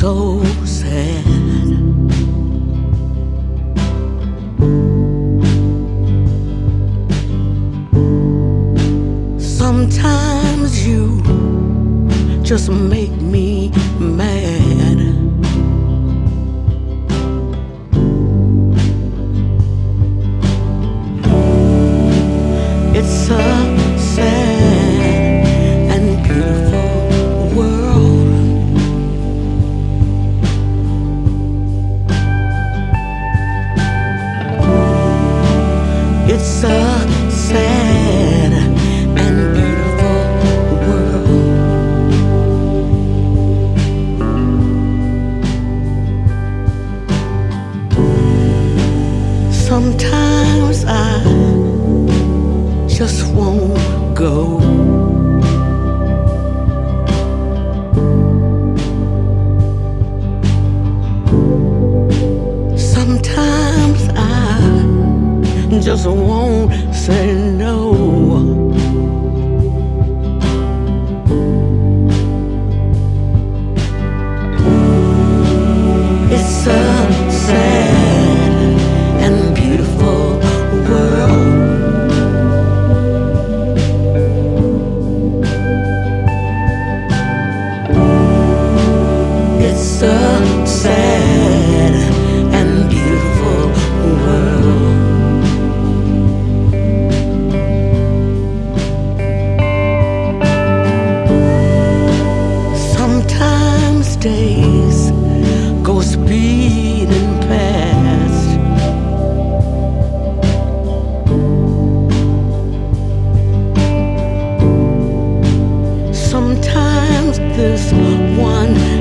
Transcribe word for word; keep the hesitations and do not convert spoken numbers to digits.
so sad. Sometimes you just make me mad. It's a sad and beautiful world. It's a sad and beautiful world. Sometimes I just won't go. Sometimes I just won't say no. It's a sad and beautiful world. It's a sad and beautiful world. Sometimes days go speeding past. Sometimes this one